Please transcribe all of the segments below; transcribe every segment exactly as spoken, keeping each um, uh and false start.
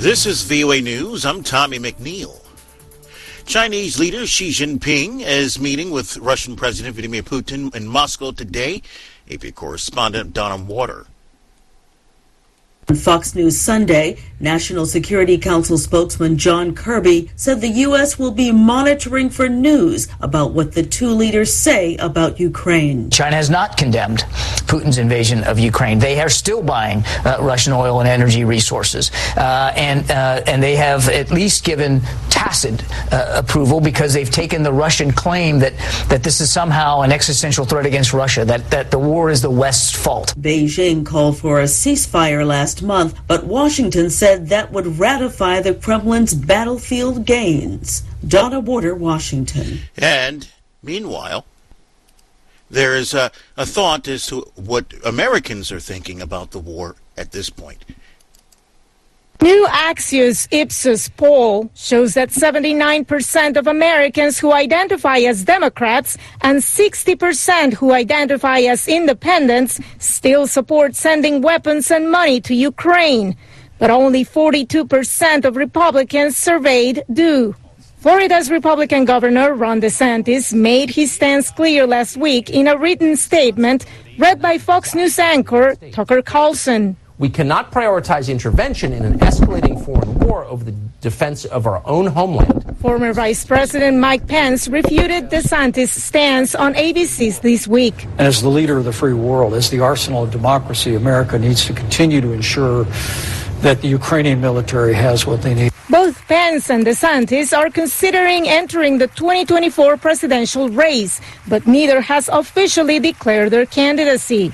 This is V O A News. I'm Tommy McNeil. Chinese leader Xi Jinping is meeting with Russian President Vladimir Putin in Moscow today. A P correspondent Donna Water. On Fox News Sunday, National Security Council spokesman John Kirby said the U S will be monitoring for news about what the two leaders say about Ukraine. China has not condemned Putin's invasion of Ukraine. They are still buying uh, Russian oil and energy resources. Uh, and uh, and they have at least given tacit uh, approval because they've taken the Russian claim that, that this is somehow an existential threat against Russia, that, that the war is the West's fault. Beijing called for a ceasefire last month, but Washington said that would ratify the Kremlin's battlefield gains. Donna Water, Washington. And meanwhile, there is a, a thought as to what Americans are thinking about the war at this point. New Axios Ipsos poll shows that seventy-nine percent of Americans who identify as Democrats and sixty percent who identify as independents still support sending weapons and money to Ukraine. But only forty-two percent of Republicans surveyed do. Florida's Republican Governor Ron DeSantis made his stance clear last week in a written statement read by Fox News anchor Tucker Carlson. We cannot prioritize intervention in an escalating foreign war over the defense of our own homeland. Former Vice President Mike Pence refuted DeSantis' stance on A B C's This Week. As the leader of the free world, as the arsenal of democracy, America needs to continue to ensure that the Ukrainian military has what they need. Both Pence and DeSantis are considering entering the twenty twenty-four presidential race, but neither has officially declared their candidacy.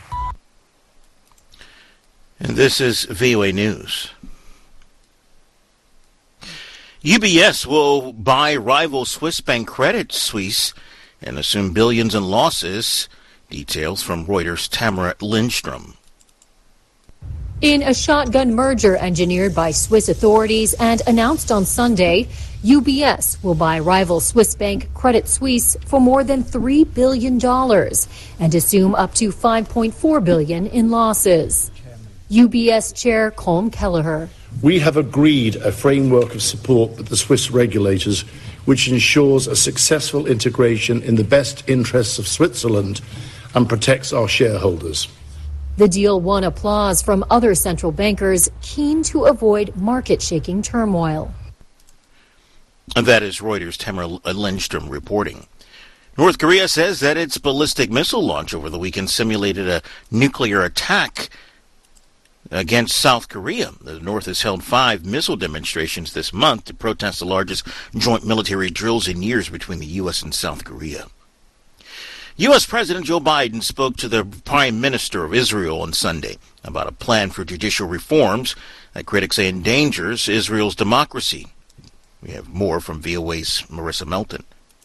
And this is V O A News. U B S will buy rival Swiss bank Credit Suisse and assume billions in losses. Details from Reuters' Tamara Lindstrom. In a shotgun merger engineered by Swiss authorities and announced on Sunday, U B S will buy rival Swiss bank Credit Suisse for more than three billion dollars and assume up to five point four billion dollars in losses. U B S Chair Colm Kelleher. We have agreed a framework of support with the Swiss regulators which ensures a successful integration in the best interests of Switzerland and protects our shareholders. The deal won applause from other central bankers keen to avoid market-shaking turmoil. And that is Reuters' Tamara Lindstrom reporting. North Korea says that its ballistic missile launch over the weekend simulated a nuclear attack against South Korea. The North has held five missile demonstrations this month to protest the largest joint military drills in years between the U S and South Korea. U S. President Joe Biden spoke to the Prime Minister of Israel on Sunday about a plan for judicial reforms that critics say endangers Israel's democracy. We have more from V O A's Marissa Melton.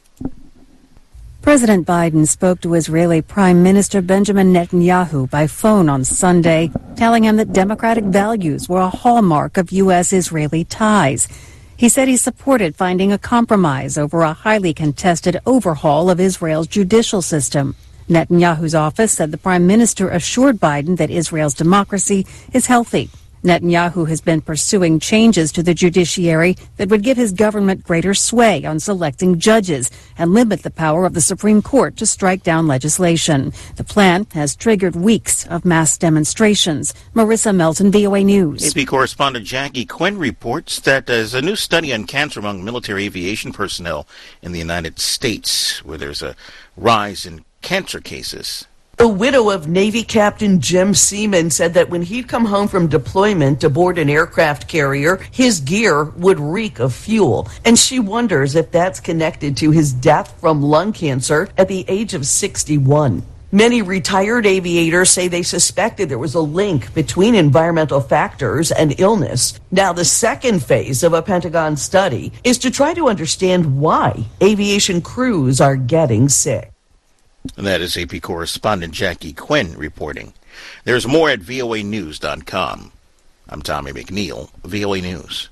President Biden spoke to Israeli Prime Minister Benjamin Netanyahu by phone on Sunday, telling him that democratic values were a hallmark of U S-Israeli ties. He said he supported finding a compromise over a highly contested overhaul of Israel's judicial system. Netanyahu's office said the prime minister assured Biden that Israel's democracy is healthy. Netanyahu has been pursuing changes to the judiciary that would give his government greater sway on selecting judges and limit the power of the Supreme Court to strike down legislation. The plan has triggered weeks of mass demonstrations. Marissa Melton, V O A News. A P correspondent Jackie Quinn reports that there's a new study on cancer among military aviation personnel in the United States, where there's a rise in cancer cases. The widow of Navy Captain Jim Seaman said that when he'd come home from deployment aboard an aircraft carrier, his gear would reek of fuel. And she wonders if that's connected to his death from lung cancer at the age of sixty-one. Many retired aviators say they suspected there was a link between environmental factors and illness. Now, the second phase of a Pentagon study is to try to understand why aviation crews are getting sick. And that is A P correspondent Jackie Quinn reporting. There's more at V O A news dot com. I'm Tommy McNeil, V O A News.